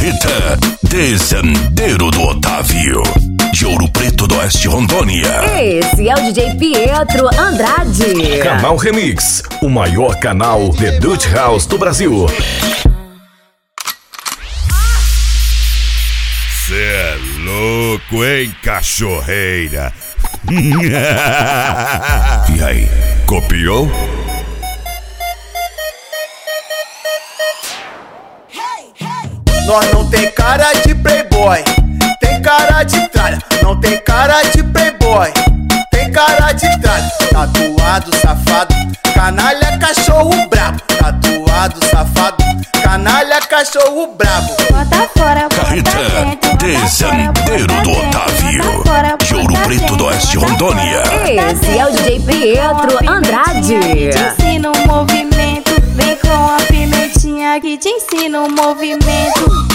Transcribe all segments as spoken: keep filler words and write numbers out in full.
Carreta Desendeiro do Otávio, de Ouro Preto do Oeste, Rondônia. Esse é o D J Pietro Andrade. Canal Remix, o maior canal de Dutch House do Brasil. Cê é louco, hein, cachorreira? E aí, copiou? Nós não tem cara de playboy, tem cara de tralha. Não tem cara de playboy, tem cara de tralha. Tatuado, safado, canalha, cachorro brabo. Tatuado, safado, canalha, cachorro brabo. Bota fora, Carreta Desendeiro do Otávio, de Ouro Preto do Oeste, Rondônia. Esse é o D J Pietro Andrade. Te ensina um movimento, vem com a pimentinha que te ensina um movimento.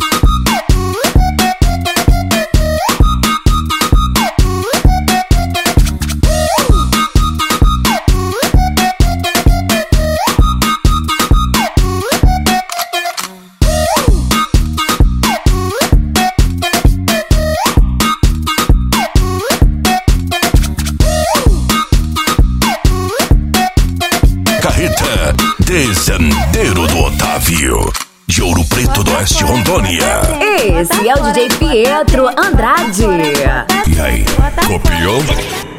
Carreta Desendeiro do Otávio, de Ouro Preto do Oeste, Rondônia. Esse é o D J Pietro Andrade. E aí, copiou?